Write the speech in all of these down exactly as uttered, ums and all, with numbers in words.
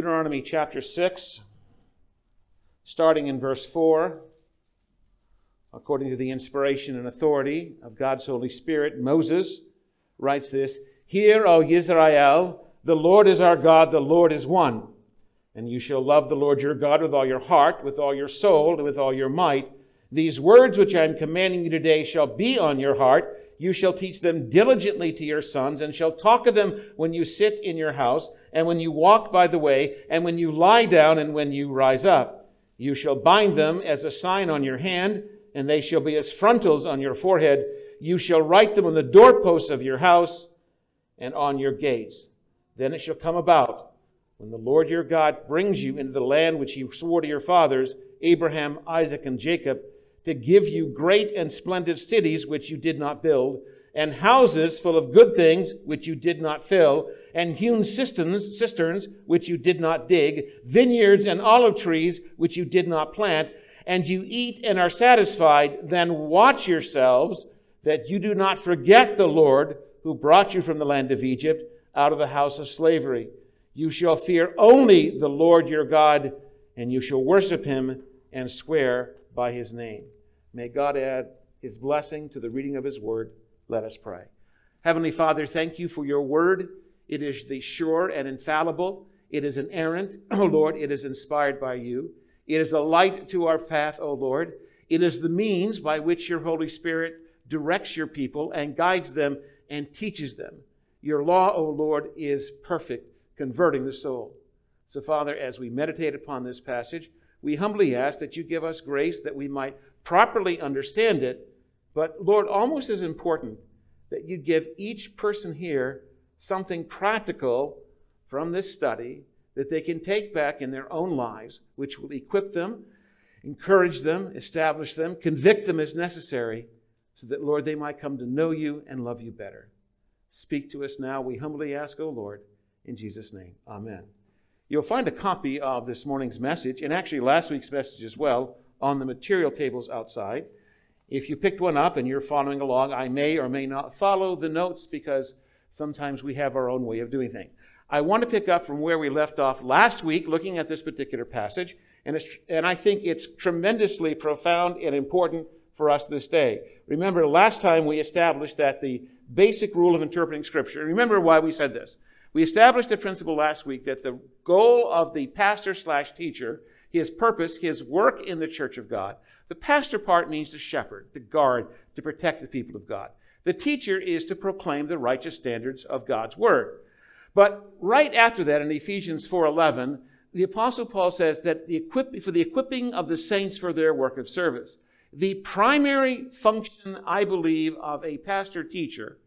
Deuteronomy chapter six, starting in verse four. According to the inspiration and authority of God's Holy Spirit, Moses writes this, "Hear, O Yisrael, the Lord is our God, the Lord is one. And you shall love the Lord your God with all your heart, with all your soul, and with all your might. These words which I am commanding you today shall be on your heart. You shall teach them diligently to your sons, and shall talk of them when you sit in your house, and when you walk by the way, and when you lie down, and when you rise up. You shall bind them as a sign on your hand, and they shall be as frontals on your forehead. You shall write them on the doorposts of your house and on your gates. Then it shall come about, when the Lord your God brings you into the land which he swore to your fathers, Abraham, Isaac, and Jacob, to give you great and splendid cities which you did not build, and houses full of good things which you did not fill, and hewn cisterns, cisterns which you did not dig, vineyards and olive trees which you did not plant, and you eat and are satisfied, then watch yourselves that you do not forget the Lord who brought you from the land of Egypt out of the house of slavery. You shall fear only the Lord your God, and you shall worship him and swear by his name." May God add his blessing to the reading of his word. Let us pray. Heavenly Father, thank you for your word. It is the sure and infallible. It is inerrant. Oh Lord, it is inspired by you. It is a light to our path, O Lord. It is the means by which your Holy Spirit directs your people and guides them and teaches them. Your law, O Lord, is perfect, converting the soul. So, Father, as we meditate upon this passage, we humbly ask that you give us grace that we might properly understand it, but, Lord, almost as important, that you give each person here something practical from this study that they can take back in their own lives, which will equip them, encourage them, establish them, convict them as necessary, so that, Lord, they might come to know you and love you better. Speak to us now, we humbly ask, O Lord, in Jesus' name. Amen. You'll find a copy of this morning's message, and actually last week's message as well, on the material tables outside. If you picked one up and you're following along, I may or may not follow the notes because sometimes we have our own way of doing things. I want to pick up from where we left off last week, looking at this particular passage, and, it's, and I think it's tremendously profound and important for us this day. Remember, last time we established that the basic rule of interpreting Scripture, remember why we said this. We established a principle last week that the goal of the pastor slash teacher, his purpose, his work in the church of God, the pastor part means to shepherd, to guard, to protect the people of God. The teacher is to proclaim the righteous standards of God's word. But right after that, in Ephesians four eleven, the Apostle Paul says that the equip, for the equipping of the saints for their work of service. The primary function, I believe, of a pastor-teacher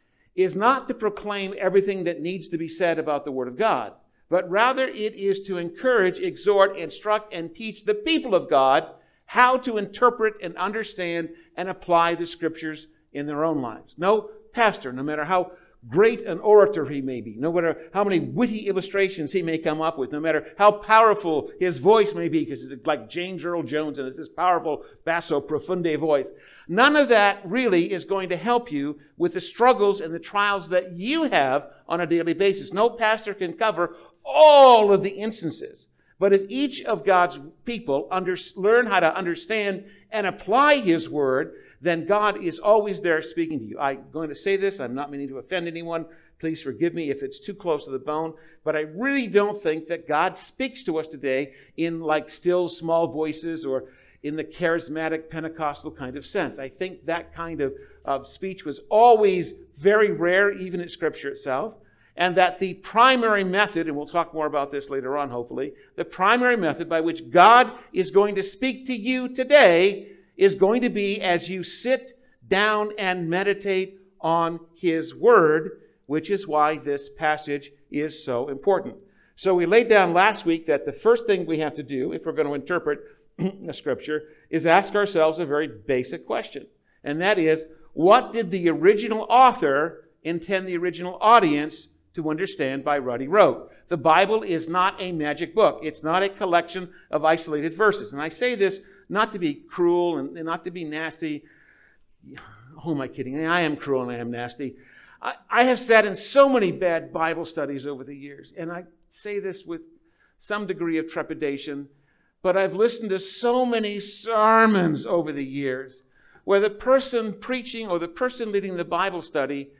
is not to proclaim everything that needs to be said about the Word of God, but rather it is to encourage, exhort, instruct, and teach the people of God how to interpret and understand and apply the Scriptures in their own lives. No pastor, no matter how great an orator he may be, no matter how many witty illustrations he may come up with, no matter how powerful his voice may be, because it's like James Earl Jones and it's this powerful basso profunde voice, none of that really is going to help you with the struggles and the trials that you have on a daily basis. No pastor can cover all of the instances. But if each of God's people under, learn how to understand and apply his word, then God is always there speaking to you. I'm going to say this. I'm not meaning to offend anyone. Please forgive me if it's too close to the bone. But I really don't think that God speaks to us today in like still small voices or in the charismatic Pentecostal kind of sense. I think that kind of, of speech was always very rare, even in Scripture itself. And that the primary method, and we'll talk more about this later on, hopefully, the primary method by which God is going to speak to you today is going to be as you sit down and meditate on his word, which is why this passage is so important. So we laid down last week that the first thing we have to do, if we're going to interpret the Scripture, is ask ourselves a very basic question. And that is, what did the original author intend the original audience to understand by what he wrote? The Bible is not a magic book. It's not a collection of isolated verses. And I say this not to be cruel and not to be nasty. Who am I kidding? I am cruel and I am nasty. I, I have sat in so many bad Bible studies over the years, and I say this with some degree of trepidation. But I've listened to so many sermons over the years where the person preaching or the person leading the Bible study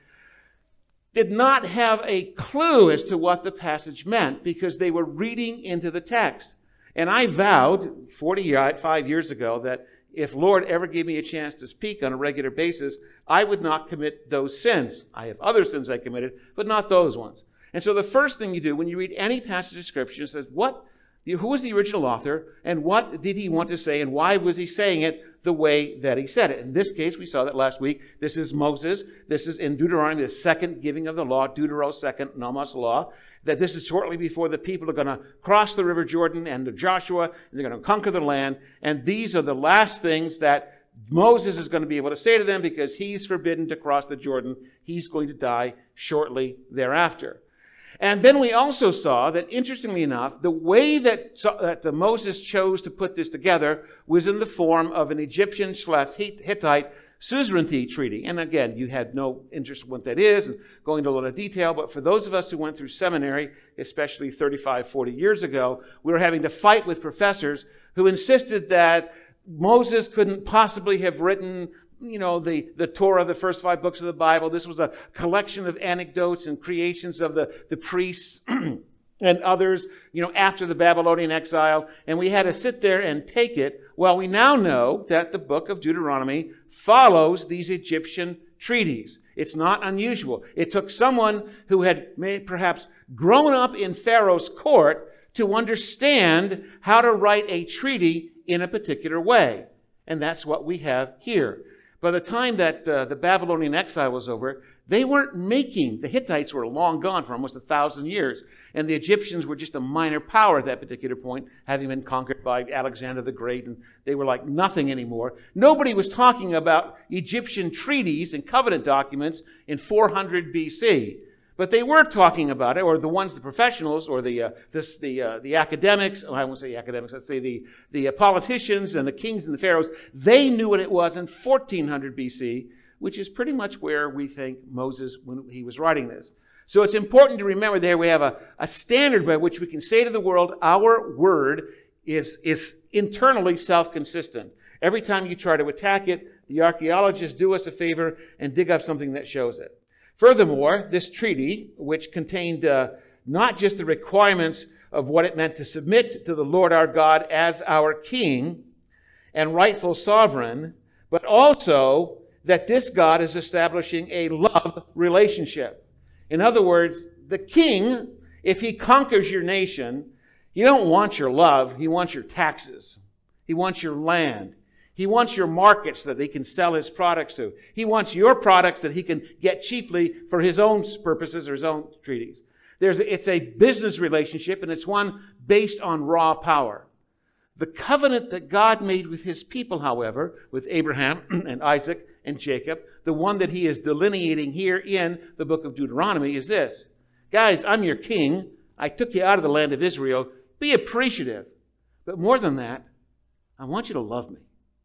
did not have a clue as to what the passage meant because they were reading into the text. And I vowed forty-five years ago that if Lord ever gave me a chance to speak on a regular basis, I would not commit those sins. I have other sins I committed, but not those ones. And so the first thing you do when you read any passage of Scripture says, what, who was the original author, and what did he want to say, and why was he saying it the way that he said it? In this case, we saw that last week. This is Moses. This is in Deuteronomy, the second giving of the law, Deutero second, Nomos law, that this is shortly before the people are going to cross the river Jordan and to Joshua, and they're going to conquer the land. And these are the last things that Moses is going to be able to say to them because he's forbidden to cross the Jordan. He's going to die shortly thereafter. And then we also saw that, interestingly enough, the way that, that the Moses chose to put this together was in the form of an Egyptian slash Hittite suzerainty treaty. And again, you had no interest in what that is and going into a lot of detail, but for those of us who went through seminary, especially thirty-five, forty years ago, we were having to fight with professors who insisted that Moses couldn't possibly have written, you know, the, the Torah, the first five books of the Bible. This was a collection of anecdotes and creations of the, the priests and others, you know, after the Babylonian exile. And we had to sit there and take it. Well, we now know that the book of Deuteronomy follows these Egyptian treaties. It's not unusual. It took someone who had may, perhaps grown up in Pharaoh's court to understand how to write a treaty in a particular way. And that's what we have here. By the time that uh, the Babylonian exile was over, they weren't making, the Hittites were long gone for almost a thousand years. And the Egyptians were just a minor power at that particular point, having been conquered by Alexander the Great, and they were like nothing anymore. Nobody was talking about Egyptian treaties and covenant documents in four hundred B C. But they were talking about it, or the ones, the professionals, or the uh, this, the uh, the academics, oh, I won't say academics, let's say the, the uh, politicians and the kings and the pharaohs, they knew what it was in fourteen hundred B C, which is pretty much where we think Moses, when he was writing this. So it's important to remember there we have a, a standard by which we can say to the world, our word is, is internally self-consistent. Every time you try to attack it, the archaeologists do us a favor and dig up something that shows it. Furthermore, this treaty, which contained uh, not just the requirements of what it meant to submit to the Lord our God as our king and rightful sovereign, but also that this God is establishing a love relationship. In other words, the king, if he conquers your nation, he don't want your love, he wants your taxes. He wants your land. He wants your markets that he can sell his products to. He wants your products that he can get cheaply for his own purposes or his own treaties. There's, it's a business relationship, and it's one based on raw power. The covenant that God made with his people, however, with Abraham and Isaac and Jacob, the one that he is delineating here in the book of Deuteronomy, is this. Guys, I'm your king. I took you out of the land of Israel. Be appreciative. But more than that, I want you to love me.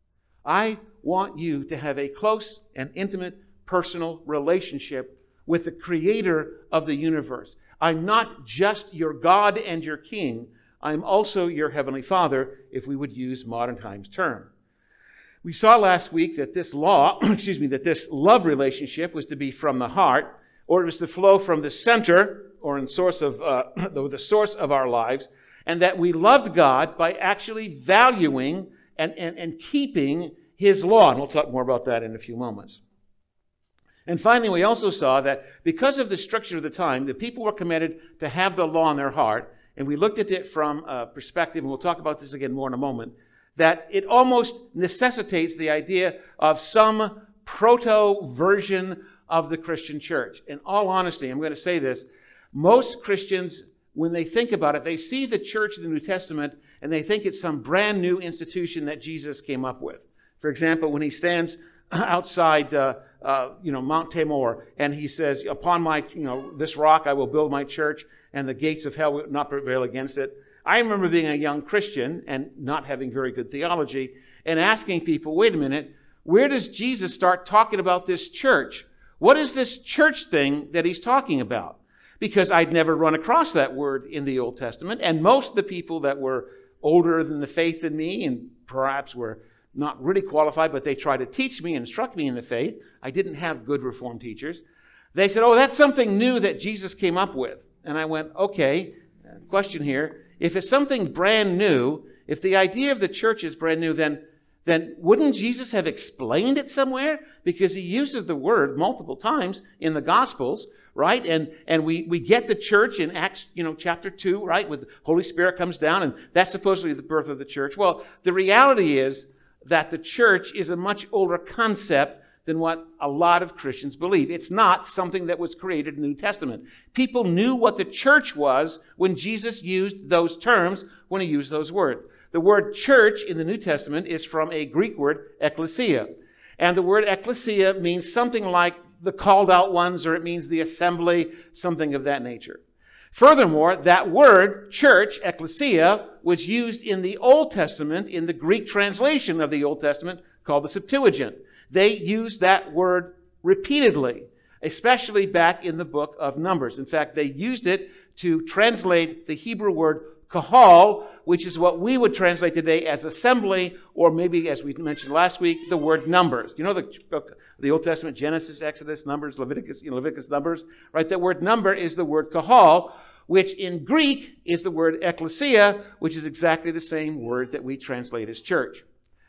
I want you to have a close and intimate personal relationship with the creator of the universe. I'm not just your God and your king. I'm also your heavenly Father, if we would use modern times term. We saw last week that this law, excuse me, that this love relationship was to be from the heart, or it was to flow from the center, or in source of uh, the source of our lives, and that we loved God by actually valuing and, and, and keeping his law. And we'll talk more about that in a few moments. And finally, we also saw that because of the structure of the time, the people were commanded to have the law in their heart. And we looked at it from a perspective, and we'll talk about this again more in a moment, that it almost necessitates the idea of some proto-version of the Christian church. In all honesty, I'm going to say this, most Christians, when they think about it, they see the church in the New Testament and they think it's some brand new institution that Jesus came up with. For example, when he stands outside uh, uh, you know, Mount Tabor and he says, upon my, you know, this rock I will build my church and the gates of hell will not prevail against it. I remember being a young Christian and not having very good theology and asking people, wait a minute, where does Jesus start talking about this church? What is this church thing that he's talking about? because I'd never run across that word in the Old Testament. And most of the people that were older than the faith than me and perhaps were not really qualified, but they tried to teach me and instruct me in the faith. I didn't have good Reformed teachers. They said, oh, that's something new that Jesus came up with. And I went, okay, question here. If it's something brand new, if the idea of the church is brand new, then, then wouldn't Jesus have explained it somewhere? Because he uses the word multiple times in the Gospels, right? And and we, we get the church in Acts, you know, chapter two, right? With the Holy Spirit comes down, and that's supposedly the birth of the church. Well, the reality is that the church is a much older concept than what a lot of Christians believe. It's not something that was created in the New Testament. People knew what the church was when Jesus used those terms, when he used those words. The word church in the New Testament is from a Greek word, ekklesia. And the word ecclesia means something like the called out ones, or it means the assembly, something of that nature. Furthermore, that word, church, ecclesia, was used in the Old Testament, in the Greek translation of the Old Testament, called the Septuagint. They used that word repeatedly, especially back in the book of Numbers. In fact, they used it to translate the Hebrew word kahal, which is what we would translate today as assembly, or maybe, as we mentioned last week, the word numbers. You know the book, the Old Testament, Genesis, Exodus, Numbers, Leviticus, you know, Leviticus, Numbers, right? That word number is the word kahal, which in Greek is the word ekklesia, which is exactly the same word that we translate as church.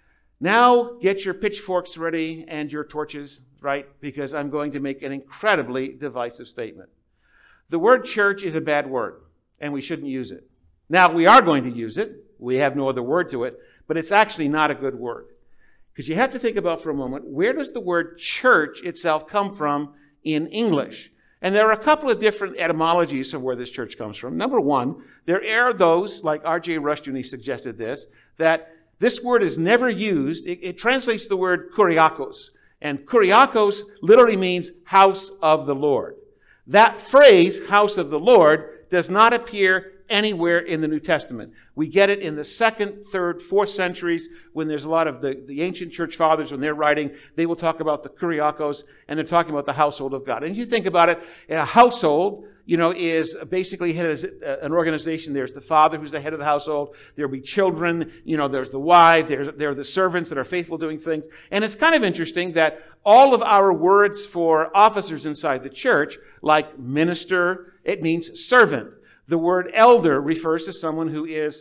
Now get your pitchforks ready and your torches, right? Because I'm going to make an incredibly divisive statement. The word church is a bad word, and we shouldn't use it. Now, we are going to use it. We have no other word to it, but it's actually not a good word. Because you have to think about for a moment, where does the word church itself come from in English? And there are a couple of different etymologies of where this church comes from. Number one, there are those, like R J Rushdoony suggested this, that this word is never used. It, it translates the word kuriakos. And kuriakos literally means house of the Lord. That phrase, house of the Lord, does not appear anywhere in the New Testament. We get it in the second, third, fourth centuries when there's a lot of the, the ancient church fathers, when they're writing, they will talk about the kuriakos, and they're talking about the household of God. And you think about it, a household, you know, is basically head as an organization. There's the father who's the head of the household. There'll be children, you know, there's the wife, there, there are the servants that are faithful doing things. And it's kind of interesting that all of our words for officers inside the church, like minister, it means servant. The word elder refers to someone who is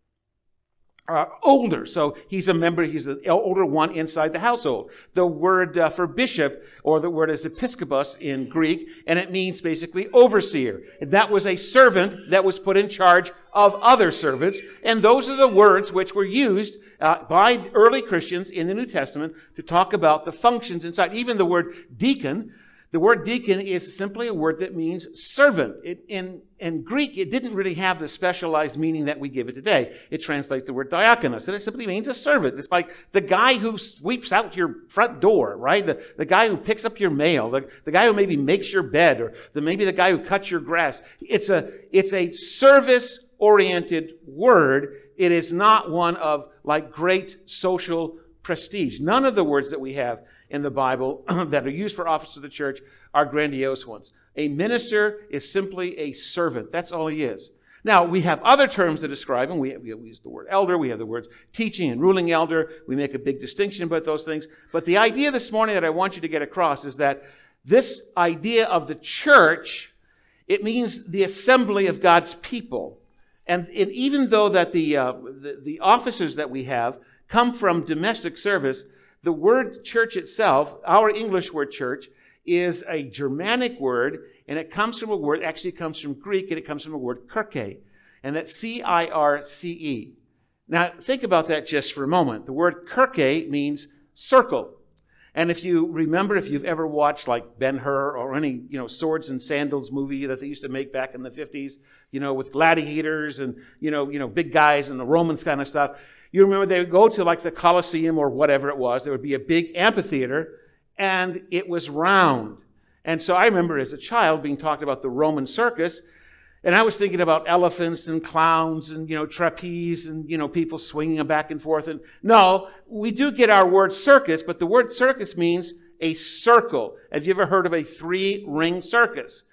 uh, older. So he's a member, he's the older one inside the household. The word uh, for bishop, or the word is episkopos in Greek, and it means basically overseer. That was a servant that was put in charge of other servants. And those are the words which were used uh, by early Christians in the New Testament to talk about the functions inside. Even the word deacon, the word deacon is simply a word that means servant. It, in, in Greek, it didn't really have the specialized meaning that we give it today. It translates the word diakonos, and it simply means a servant. It's like the guy who sweeps out your front door, right? The, the guy who picks up your mail, the, the guy who maybe makes your bed, or the, maybe the guy who cuts your grass. It's a, it's a service-oriented word. It is not one of like great social prestige. None of the words that we have in the Bible that are used for office of the church are grandiose ones. A minister is simply a servant. That's all he is. Now, we have other terms to describe him. We, have, we use the word elder. We have the words teaching and ruling elder. We make a big distinction about those things. But the idea this morning that I want you to get across is that this idea of the church, it means the assembly of God's people. And, and even though that the, uh, the, the officers that we have come from domestic service, the word church itself, our English word church, is a Germanic word, and it comes from a word, actually comes from Greek, and it comes from a word kirche, and that's C I R C E. Now, think about that just for a moment. The word kirche means circle. And if you remember, if you've ever watched like Ben-Hur or any, you know, Swords and Sandals movie that they used to make back in the fifties, you know, with gladiators and, you know, you know, big guys and the Romans kind of stuff, you remember they would go to like the Colosseum or whatever it was. There would be a big amphitheater, and it was round. And so I remember as a child being talked about the Roman circus, and I was thinking about elephants and clowns and, you know, trapeze and, you know, people swinging them back and forth. And no, we do get our word circus, but the word circus means a circle. Have you ever heard of a three-ring circus?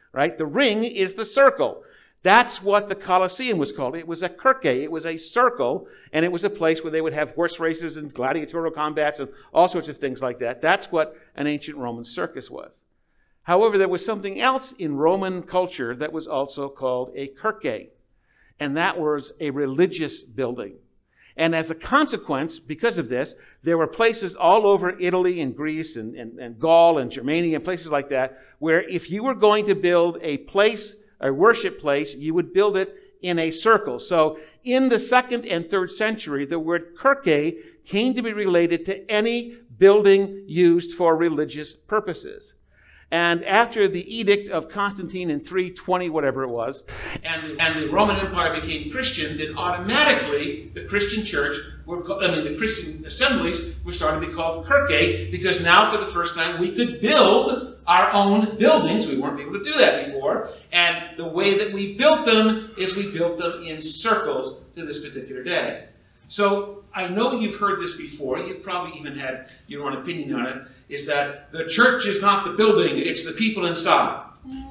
right? The ring is the circle. That's what the Colosseum was called. It was a kirche. It was a circle, and it was a place where they would have horse races and gladiatorial combats and all sorts of things like that. That's what an ancient Roman circus was. However, there was something else in Roman culture that was also called a kirche, and that was a religious building. And as a consequence, because of this, there were places all over Italy and Greece and, and, and Gaul and Germania and places like that, where if you were going to build a place, a worship place, you would build it in a circle. So in the second and third century, the word kirche came to be related to any building used for religious purposes. And after the edict of Constantine in three twenty, whatever it was, and, and the Roman Empire became Christian, then automatically the Christian church, were, I mean the Christian assemblies were starting to be called kirche, because now for the first time we could build our own buildings. We weren't able to do that before. And the way that we built them is we built them in circles to this particular day. So I know you've heard this before. You've probably even had your own opinion on it, is that the church is not the building, it's the people inside.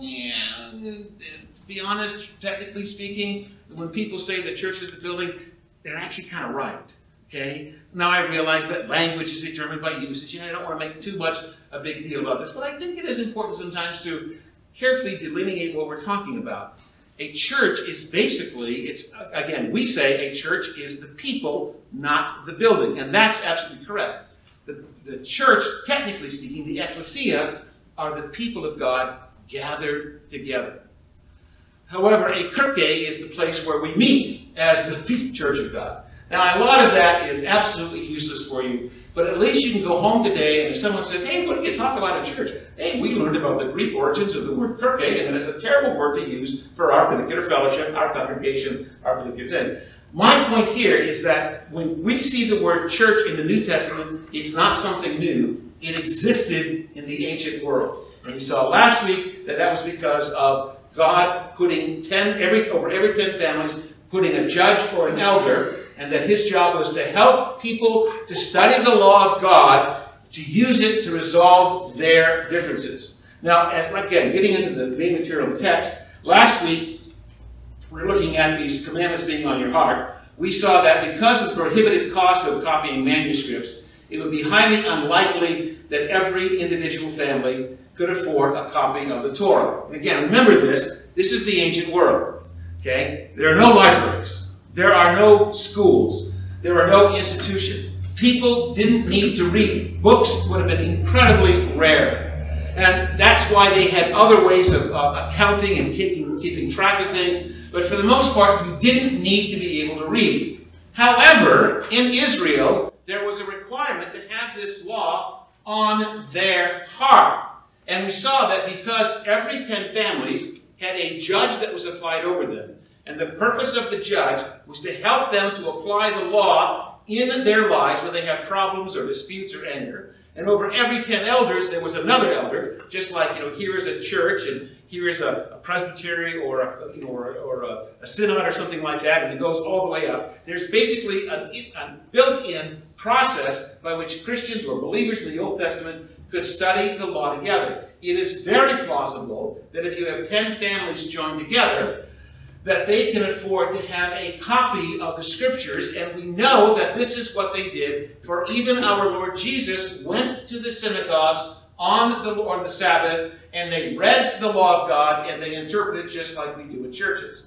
Yeah, to be honest, technically speaking, when people say the church is the building, they're actually kind of right. Okay? Now I realize that language is determined by usage, and I don't want to make too much a big deal about this, but I think it is important sometimes to carefully delineate what we're talking about. A church is basically, it's again, we say a church is the people, not the building, and that's absolutely correct. The, the church, technically speaking, the ecclesia, are the people of God gathered together. However, a kirche is the place where we meet as the church of God. Now, a lot of that is absolutely useless for you, but at least you can go home today and if someone says, hey, what do you talk about in church? Hey, we learned about the Greek origins of the word kirche, and it's a terrible word to use for our particular fellowship, our congregation, our particular thing. My point here is that when we see the word church in the New Testament, it's not something new. It existed in the ancient world. And we saw last week that that was because of God putting ten, every, over every ten families, putting a judge or an elder, and that his job was to help people to study the law of God, to use it to resolve their differences. Now, again, getting into the main material of the text, last week, we're looking at these commandments being on your heart. We saw that because of the prohibitive cost of copying manuscripts, it would be highly unlikely that every individual family could afford a copy of the Torah. And again, remember this, this is the ancient world. Okay? There are no libraries. There are no schools. There are no institutions. People didn't need to read. Books would have been incredibly rare. And that's why they had other ways of uh, accounting and keeping, keeping track of things. But for the most part, you didn't need to be able to read. However, in Israel, there was a requirement to have this law on their heart. And we saw that because every ten families had a judge that was applied over them. And the purpose of the judge was to help them to apply the law in their lives when they have problems or disputes or anger. And over every ten elders, there was another elder, just like, you know, here is a church and here is a, a presbytery or, a, you know, or, or a, a synod or something like that, and it goes all the way up. There's basically a, a built-in process by which Christians or believers in the Old Testament could study the law together. It is very plausible that if you have ten families joined together, that they can afford to have a copy of the Scriptures, and we know that this is what they did, for even our Lord Jesus went to the synagogues on the, on the Sabbath, and they read the law of God, and they interpreted just like we do in churches.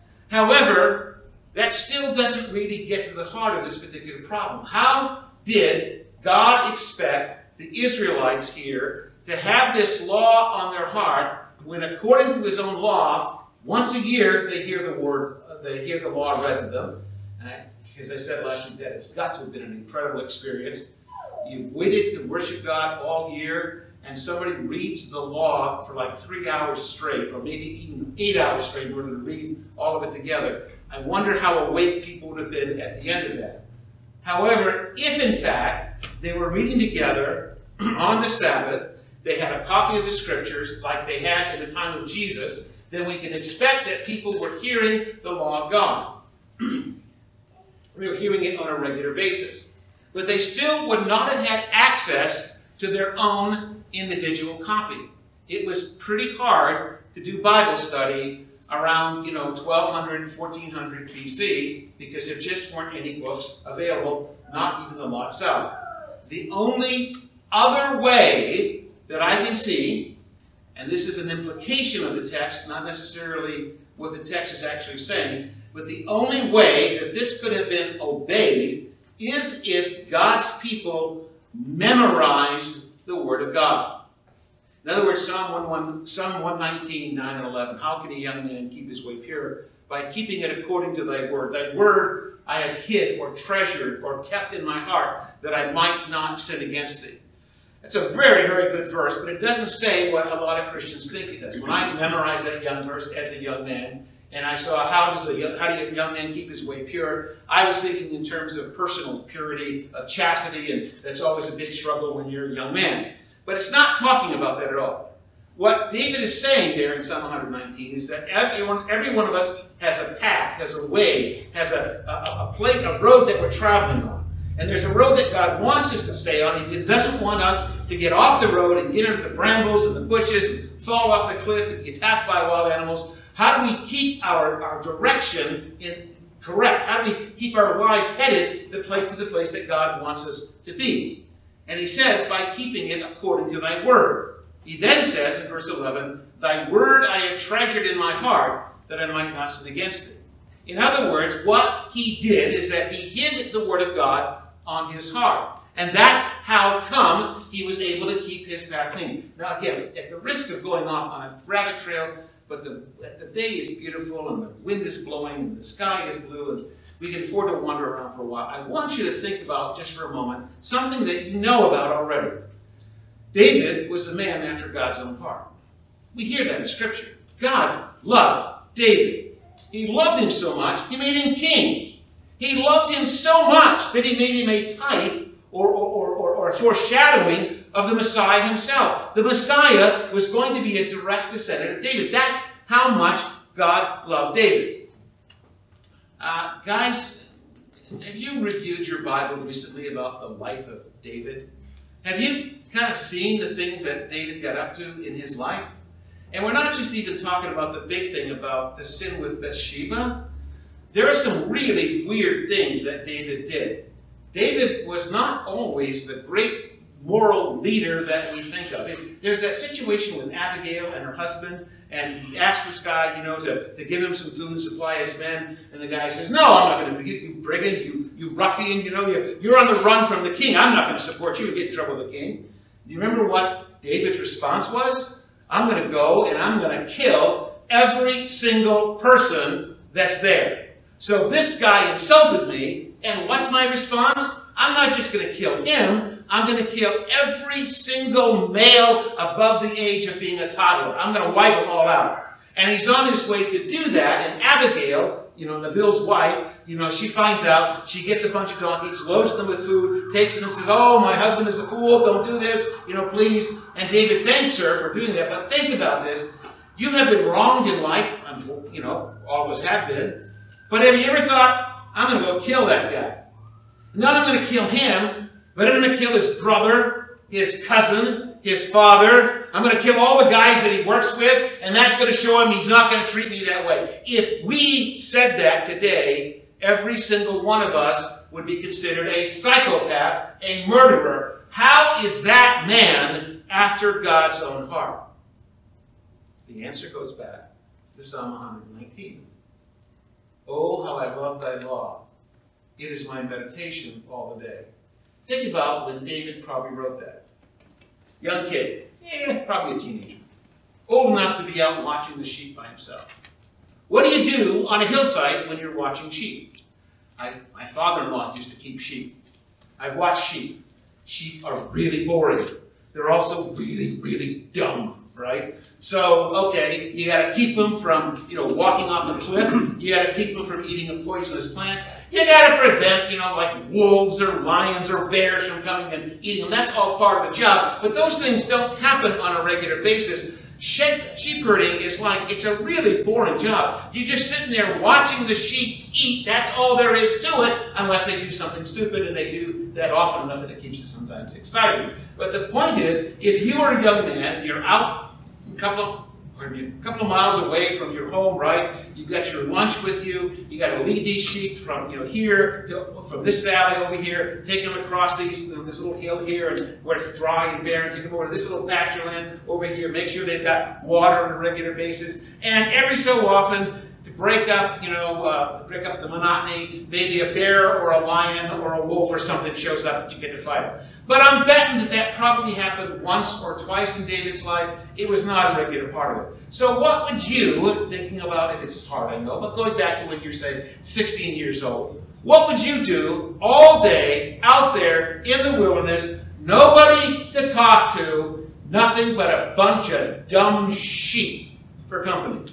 However, that still doesn't really get to the heart of this particular problem. How did God expect the Israelites here to have this law on their heart when, according to his own law, once a year, they hear the word, uh, they hear the law read to them. And I, as I said last week, that it's got to have been an incredible experience. You've waited to worship God all year, and somebody reads the law for like three hours straight, or maybe even eight hours straight in order to read all of it together. I wonder how awake people would have been at the end of that. However, if in fact they were reading together on the Sabbath, they had a copy of the Scriptures like they had in the time of Jesus, then we can expect that people were hearing the law of God. They were hearing it on a regular basis. But they still would not have had access to their own individual copy. It was pretty hard to do Bible study around, you know, twelve hundred, fourteen hundred B C, because there just weren't any books available, not even the Lotzel. The only other way that I can see, and this is an implication of the text, not necessarily what the text is actually saying, but the only way that this could have been obeyed is if God's people memorized the Word of God. In other words, Psalm one nineteen, nine and eleven, how can a young man keep his way pure? By keeping it according to thy word. Thy word I have hid or treasured or kept in my heart, that I might not sin against thee. It's a very, very good verse, but it doesn't say what a lot of Christians think it does. When I memorized that young verse as a young man, and I saw how does a, how do a young man keep his way pure, I was thinking in terms of personal purity, of chastity, and that's always a big struggle when you're a young man. But it's not talking about that at all. What David is saying there in Psalm one nineteen is that everyone, every one of us has a path, has a way, has a, a, a, plate, a road that we're traveling on. And there's a road that God wants us to stay on. He doesn't want us to get off the road and get into the brambles and the bushes and fall off the cliff and be attacked by wild animals. How do we keep our, our direction in correct? How do we keep our lives headed the place, to the place that God wants us to be? And he says, by keeping it according to thy word. He then says in verse eleven, thy word I have treasured in my heart, that I might not sin against thee. In other words, what he did is that he hid the word of God on his heart. And that's how come he was able to keep his path clean. Now again, at the risk of going off on a rabbit trail, but the, the day is beautiful and the wind is blowing and the sky is blue and we can afford to wander around for a while. I want you to think about, just for a moment, something that you know about already. David was a man after God's own heart. We hear that in Scripture. God loved David. He loved him so much, he made him king. He loved him so much that he made him a type or, or, or, or a foreshadowing of the Messiah himself. The Messiah was going to be a direct descendant of David. That's how much God loved David. Uh, guys, have you reviewed your Bible recently about the life of David? Have you kind of seen the things that David got up to in his life? And we're not just even talking about the big thing about the sin with Bathsheba. There are some really weird things that David did. David was not always the great moral leader that we think of. There's that situation with Abigail and her husband, and he asks this guy, you know, to, to give him some food and supply his men, and the guy says, no, I'm not going to forget you, brigand, you, you ruffian, you know, you're, you're on the run from the king. I'm not going to support you and get in trouble with the king. Do you remember what David's response was? I'm going to go and I'm going to kill every single person that's there. So this guy insulted me, and what's my response? I'm not just going to kill him. I'm going to kill every single male above the age of being a toddler. I'm going to wipe them all out. And he's on his way to do that, and Abigail, you know, Nabil's wife, you know, she finds out, she gets a bunch of donkeys, loads them with food, takes them and says, oh, my husband is a fool, don't do this, you know, please. And David thanks her for doing that. But think about this. You have been wronged in life, you know, all of us have been. But have you ever thought, I'm going to go kill that guy? Not I'm going to kill him, but I'm going to kill his brother, his cousin, his father. I'm going to kill all the guys that he works with, and that's going to show him he's not going to treat me that way. If we said that today, every single one of us would be considered a psychopath, a murderer. How is that man after God's own heart? The answer goes back to Psalm one nineteen. Oh, how I love thy law. It is my meditation all the day. Think about when David probably wrote that. Young kid, eh, probably a teenager. Old enough to be out watching the sheep by himself. What do you do on a hillside when you're watching sheep? I, my father-in-law used to keep sheep. I've watched sheep. Sheep are really boring. They're also really, really dumb, right? So, okay, you got to keep them from, you know, walking off a cliff. You got to keep them from eating a poisonous plant. You got to prevent, you know, like wolves or lions or bears from coming and eating them. That's all part of the job. But those things don't happen on a regular basis. Sheep, sheep herding is like, it's a really boring job. You're just sitting there watching the sheep eat. That's all there is to it, unless they do something stupid, and they do that often enough that it keeps you sometimes excited. But the point is, if you are a young man, you're out a couple of pardon me, a couple of miles away from your home, right? You've got your lunch with you. You got to lead these sheep from, you know, here to, from this valley over here, take them across these, you know, this little hill here, and where it's dry and barren, take them over to this little pasture land over here. Make sure they've got water on a regular basis, and every so often, to break up, you know, uh, to break up the monotony, maybe a bear or a lion or a wolf or something shows up that you get to fight. But I'm betting that that probably happened once or twice in David's life. It was not a regular part of it. So what would you, thinking about it, it's hard, I know, but going back to when you're, say, sixteen years old, what would you do all day out there in the wilderness, nobody to talk to, nothing but a bunch of dumb sheep for company?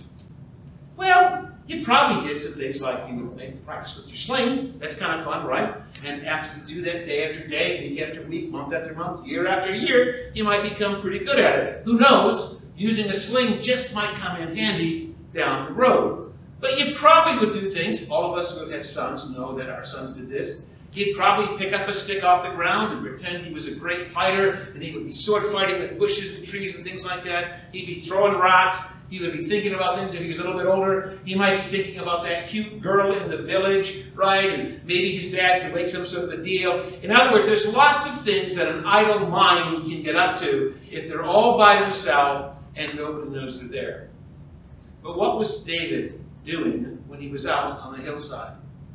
Well, you probably did some things like you would maybe practice with your sling. That's kind of fun, right? And after you do that day after day, week after week, month after month, year after year, you might become pretty good at it. Who knows? Using a sling just might come in handy down the road. But you probably would do things. All of us who have had sons know that our sons did this. He'd probably pick up a stick off the ground and pretend he was a great fighter, and he would be sword fighting with bushes and trees and things like that. He'd be throwing rocks. He would be thinking about things. If he was a little bit older, he might be thinking about that cute girl in the village, right? And maybe his dad could make some sort of a deal. In other words, there's lots of things that an idle mind can get up to if they're all by themselves and nobody knows they're there. But what was David doing when he was out on the hillside?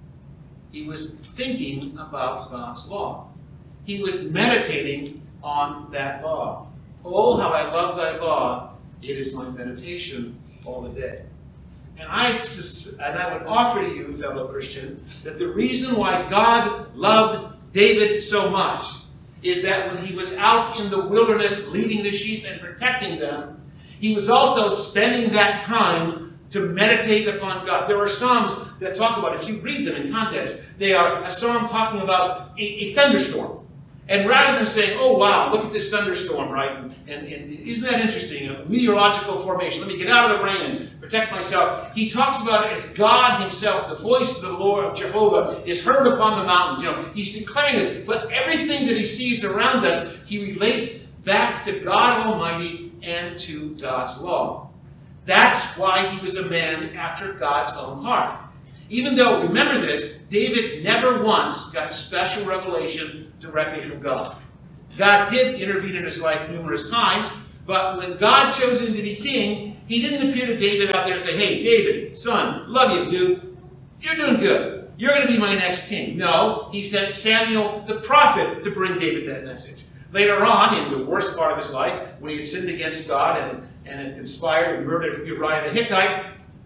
He was thinking about God's law. He was meditating on that law. Oh, how I love thy law. It is my meditation all the day. And I, and I would offer to you, fellow Christian, that the reason why God loved David so much is that when he was out in the wilderness leading the sheep and protecting them, he was also spending that time to meditate upon God. There are psalms that talk about, if you read them in context, they are a psalm talking about a, a thunderstorm. And rather than saying, oh, wow, look at this thunderstorm, right? And, and, and isn't that interesting? A meteorological formation. Let me get out of the rain and protect myself. He talks about it as God himself, the voice of the Lord of Jehovah, is heard upon the mountains. You know, he's declaring this. But everything that he sees around us, he relates back to God Almighty and to God's law. That's why he was a man after God's own heart. Even though, remember this, David never once got special revelation directly from God. God did intervene in his life numerous times, but when God chose him to be king, he didn't appear to David out there and say, hey, David, son, love you, dude. You're doing good. You're going to be my next king. No, he sent Samuel the prophet to bring David that message. Later on, in the worst part of his life, when he had sinned against God and, and had conspired and murdered Uriah the Hittite,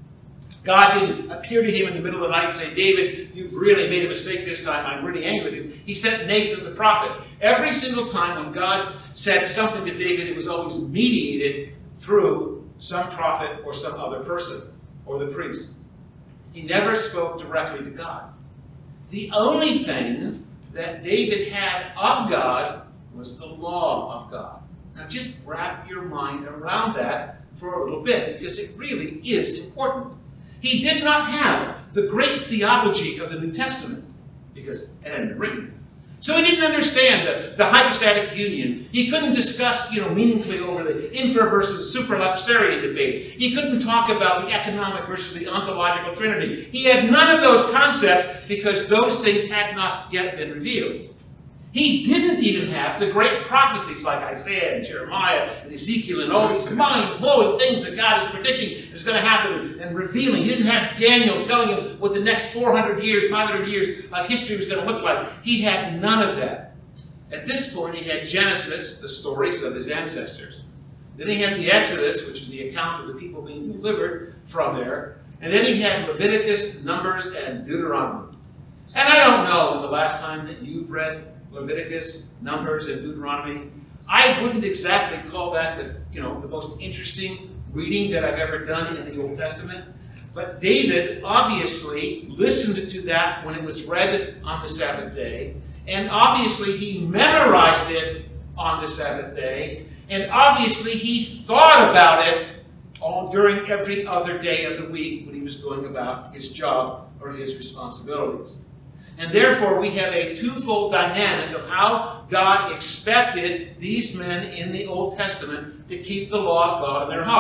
God didn't appear to him in the middle of the night and say, David, you've really made a mistake this time. I'm really angry with you. He sent Nathan the prophet. Every single time when God said something to David, it was always mediated through some prophet or some other person or the priest. He never spoke directly to God. The only thing that David had of God was the law of God. Now just wrap your mind around that for a little bit, because it really is important. He did not have the great theology of the New Testament, because it hadn't been written. So he didn't understand the, the hypostatic union. He couldn't discuss, you know, meaningfully over the infra versus supralapsarian debate. He couldn't talk about the economic versus the ontological trinity. He had none of those concepts because those things had not yet been revealed. He didn't even have the great prophecies like Isaiah and Jeremiah and Ezekiel and all these mind-blowing things that God is predicting is going to happen and revealing. He didn't have Daniel telling him what the next four hundred years, five hundred years of history was going to look like. He had none of that. At this point, he had Genesis, the stories of his ancestors. Then he had the Exodus, which is the account of the people being delivered from there. And then he had Leviticus, Numbers, and Deuteronomy. And I don't know the last time that you've read Leviticus, Numbers, and Deuteronomy. I wouldn't exactly call that the, you know, the most interesting reading that I've ever done in the Old Testament. But David obviously listened to that when it was read on the Sabbath day. And obviously he memorized it on the Sabbath day. And obviously he thought about it all during every other day of the week when he was going about his job or his responsibilities. And therefore, we have a twofold dynamic of how God expected these men in the Old Testament to keep the law of God in their heart.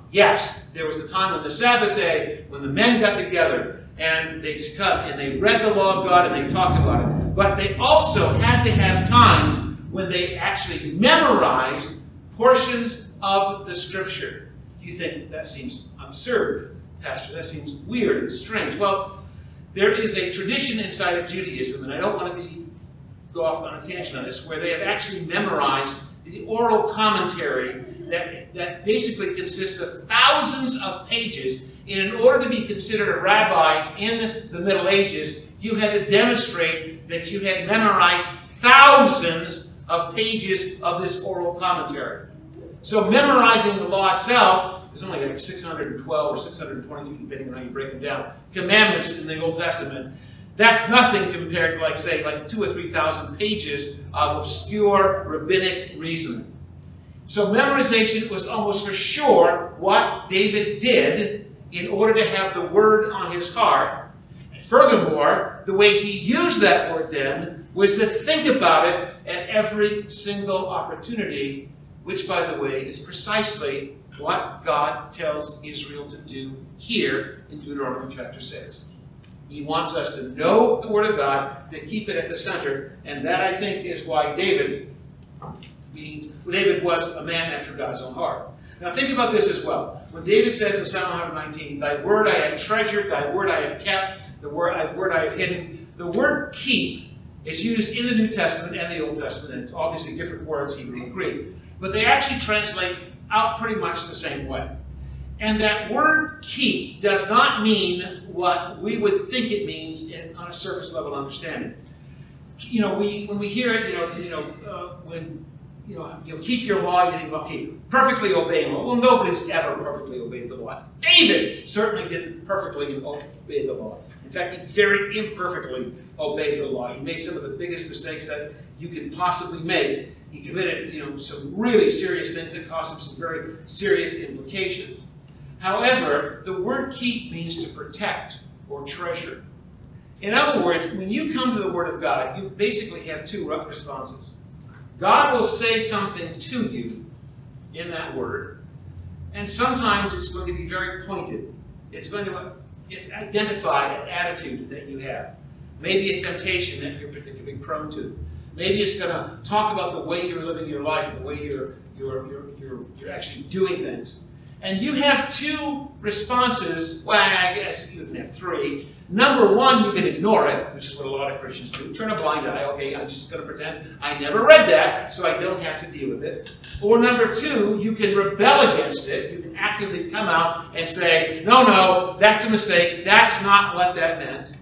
Yes, there was the time on the Sabbath day when the men got together and they cut and they read the law of God and they talked about it. But they also had to have times when they actually memorized portions of the Scripture. You think that seems absurd, Pastor? That seems weird and strange. Well, there is a tradition inside of Judaism, and I don't want to be go off on a tangent on this, where they have actually memorized the oral commentary that, that basically consists of thousands of pages. And in order to be considered a rabbi in the Middle Ages, you had to demonstrate that you had memorized thousands of pages of this oral commentary. So memorizing the law itself, there's only like six hundred twelve or six hundred twenty-two, depending on how you break them down, commandments in the Old Testament. That's nothing compared to, like, say, like two or three thousand pages of obscure rabbinic reasoning. So memorization was almost for sure what David did in order to have the word on his heart. And furthermore, the way he used that word then was to think about it at every single opportunity, which, by the way, is precisely what God tells Israel to do here in Deuteronomy chapter six. He wants us to know the Word of God, to keep it at the center, and that, I think, is why David, being, David was a man after God's own heart. Now think about this as well. When David says in Psalm one nineteen, "Thy word I have treasured, thy word I have kept, the word, word I have hidden," the word keep is used in the New Testament and the Old Testament, and obviously different words, Hebrew and Greek, but they actually translate out pretty much the same way. And that word keep does not mean what we would think it means in, on a surface level understanding. You know, we when we hear it, you know, you know, uh, when you know, you know, keep your law, you think about keep perfectly obeying law. Well, nobody's ever perfectly obeyed the law. David certainly didn't perfectly obey the law. In fact, he very imperfectly obeyed the law. He made some of the biggest mistakes that you can possibly make. He committed, you know, some really serious things that cost him some very serious implications. However, the word keep means to protect or treasure. In other words, when you come to the Word of God, you basically have two responses. God will say something to you in that Word, and sometimes it's going to be very pointed. It's going to it's identify an attitude that you have. Maybe a temptation that you're particularly prone to. Maybe it's going to talk about the way you're living your life, the way you're, you're, you're, you're, you're actually doing things. And you have two responses. Well, I guess you can have three. Number one, you can ignore it, which is what a lot of Christians do. Turn a blind eye. Okay, I'm just going to pretend I never read that, so I don't have to deal with it. Or number two, you can rebel against it. You can actively come out and say, no, no, that's a mistake. That's not what that meant.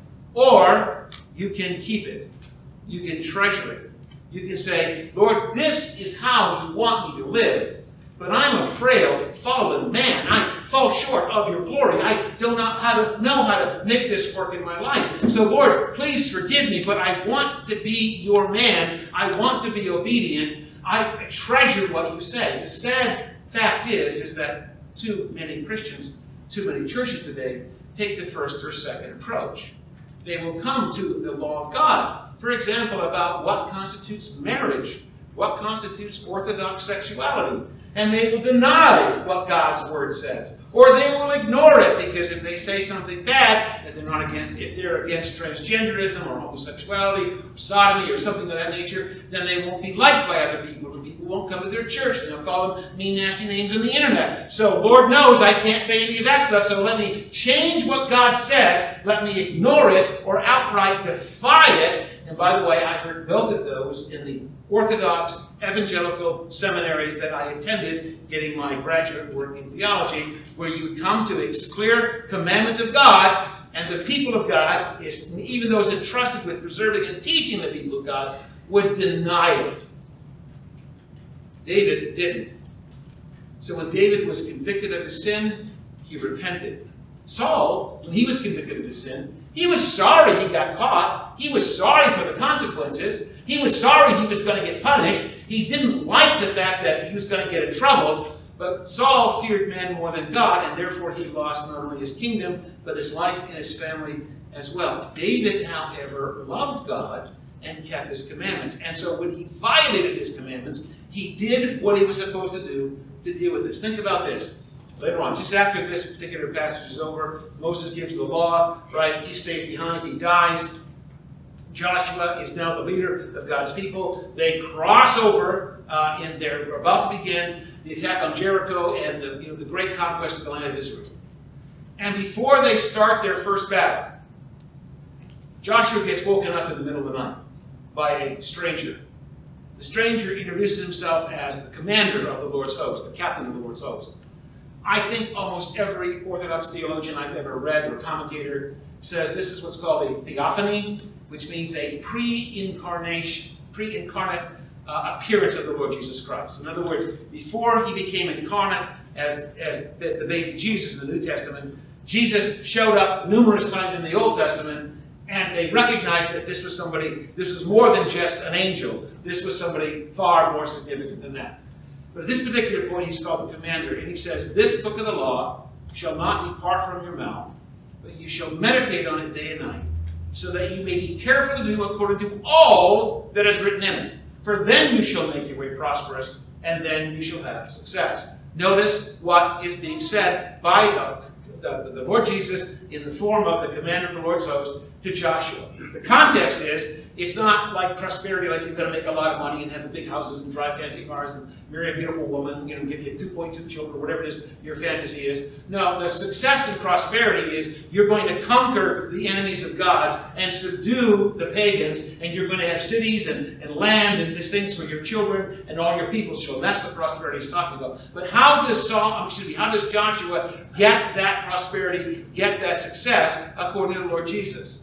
Or you can keep it. You can treasure it. You can say, Lord, this is how you want me to live. But I'm a frail, fallen man. I fall short of your glory. I don't know how to know how to make this work in my life. So, Lord, please forgive me, but I want to be your man. I want to be obedient. I treasure what you say. The sad fact is, is that too many Christians, too many churches today, take the first or second approach. They will come to the law of God. For example, about what constitutes marriage, what constitutes orthodox sexuality. And they will deny what God's word says. Or they will ignore it, because if they say something bad, if they're not against, if they're against transgenderism or homosexuality, or sodomy, or something of that nature, then they won't be liked by other people. The people won't come to their church. They'll call them mean, nasty names on the internet. So Lord knows I can't say any of that stuff, so let me change what God says, let me ignore it, or outright defy it. And by the way, I heard both of those in the Orthodox evangelical seminaries that I attended, getting my graduate work in theology, where you would come to a clear commandment of God, and the people of God, even those entrusted with preserving and teaching the people of God, would deny it. David didn't. So when David was convicted of his sin, he repented. Saul, when he was convicted of his sin, he was sorry he got caught. He was sorry for the consequences. He was sorry he was going to get punished. He didn't like the fact that he was going to get in trouble. But Saul feared man more than God, and therefore he lost not only his kingdom, but his life and his family as well. David, however, loved God and kept his commandments. And so when he violated his commandments, he did what he was supposed to do to deal with this. Think about this. Later on, just after this particular passage is over, Moses gives the law, right? He stays behind, he dies. Joshua is now the leader of God's people. They cross over, uh, and they're about to begin the attack on Jericho and the, you know, the great conquest of the land of Israel. And before they start their first battle, Joshua gets woken up in the middle of the night by a stranger. The stranger introduces himself as the commander of the Lord's host, the captain of the Lord's host. I think almost every Orthodox theologian I've ever read or commentator says this is what's called a theophany, which means a pre-incarnation, pre-incarnate uh, appearance of the Lord Jesus Christ. In other words, before he became incarnate as, as the baby Jesus in the New Testament, Jesus showed up numerous times in the Old Testament, and they recognized that this was somebody, this was more than just an angel. This was somebody far more significant than that. But at this particular point, he's called the commander, and he says, "This book of the law shall not depart from your mouth, but you shall meditate on it day and night, so that you may be careful to do according to all that is written in it. For then you shall make your way prosperous, and then you shall have success." Notice what is being said by the, the, the Lord Jesus in the form of the commander of the Lord's host to Joshua. The context is, it's not like prosperity, like you're going to make a lot of money and have big houses and drive fancy cars and marry a beautiful woman, you know, give you two point two children, or whatever it is your fantasy is. No, the success and prosperity is you're going to conquer the enemies of God and subdue the pagans, and you're going to have cities and, and land and these things for your children and all your people's children. That's the prosperity he's talking about. But how does Saul, excuse me, how does Joshua get that prosperity, get that success according to the Lord Jesus?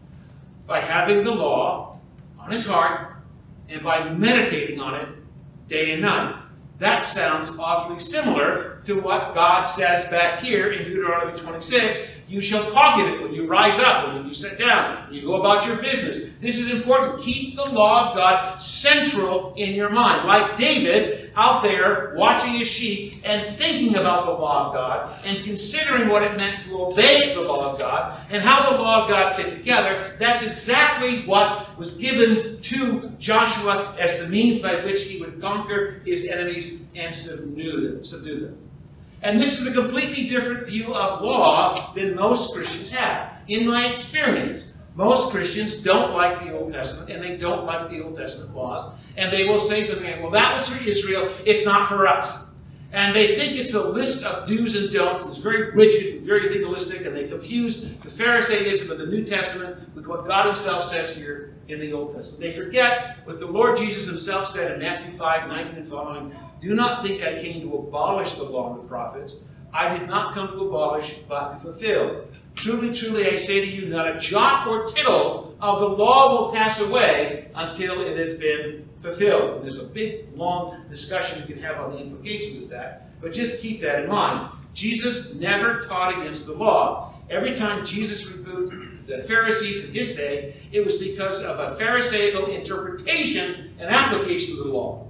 By having the law on his heart and by meditating on it day and night. That sounds awfully similar to what God says back here in Deuteronomy twenty-six. You shall talk of it when you rise up, when you sit down, when you go about your business. This is important. Keep the law of God central in your mind. Like David out there watching his sheep and thinking about the law of God and considering what it meant to obey the law of God and how the law of God fit together. That's exactly what was given to Joshua as the means by which he would conquer his enemies and subdue them. Subdue them. And this is a completely different view of law than most Christians have. In my experience, most Christians don't like the Old Testament, and they don't like the Old Testament laws. And they will say something like, well, that was for Israel, it's not for us. And they think it's a list of do's and don'ts. It's very rigid and very legalistic, and they confuse the Pharisaism of the New Testament with what God himself says here in the Old Testament. They forget what the Lord Jesus himself said in Matthew five, nineteen and following. "Do not think I came to abolish the law and the prophets. I did not come to abolish, but to fulfill. Truly, truly, I say to you, not a jot or tittle of the law will pass away until it has been fulfilled." And there's a big, long discussion we can have on the implications of that. But just keep that in mind. Jesus never taught against the law. Every time Jesus rebuked the Pharisees in his day, it was because of a Pharisaical interpretation and application of the law.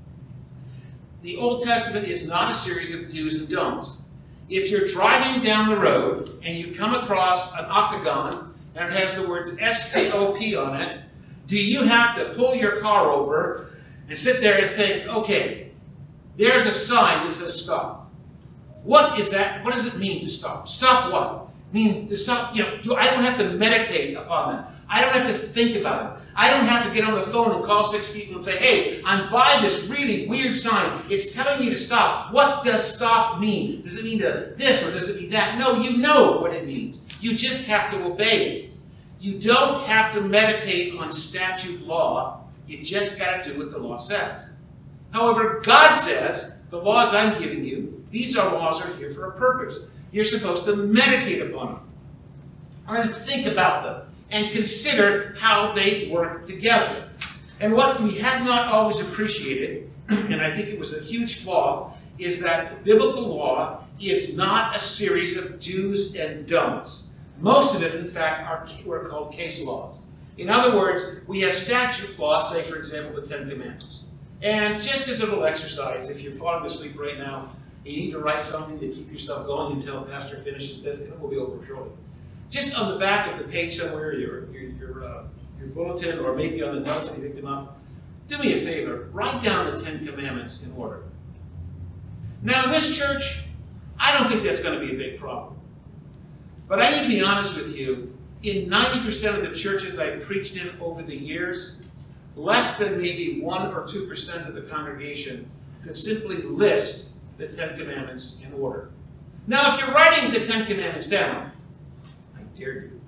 The Old Testament is not a series of do's and don'ts. If you're driving down the road and you come across an octagon and it has the words S T O P on it, do you have to pull your car over and sit there and think, okay, there's a sign that says stop. What is that? What does it mean to stop? Stop what? I mean, to stop, you know, I don't have to meditate upon that. I don't have to think about it. I don't have to get on the phone and call six people and say, hey, I'm by this really weird sign. It's telling me to stop. What does stop mean? Does it mean to this or does it mean that? No, you know what it means. You just have to obey it. You don't have to meditate on statute law. You just got to do what the law says. However, God says, the laws I'm giving you, these are laws are here for a purpose. You're supposed to meditate upon them. And think about them. And consider how they work together. And what we have not always appreciated, and I think it was a huge flaw, is that biblical law is not a series of do's and don'ts. Most of it, in fact, are what are called case laws. In other words, we have statute laws, say, for example, the Ten Commandments. And just as a little exercise, if you're falling asleep right now, and you need to write something to keep yourself going until Pastor finishes this, and it will be over shortly. Just on the back of the page somewhere, your your your, uh, your bulletin, or maybe on the notes if you picked them up, do me a favor, write down the Ten Commandments in order. Now in this church, I don't think that's going to be a big problem. But I need to be honest with you, in ninety percent of the churches I've preached in over the years, less than maybe one or two percent of the congregation could simply list the Ten Commandments in order. Now, if you're writing the Ten Commandments down, I dare you.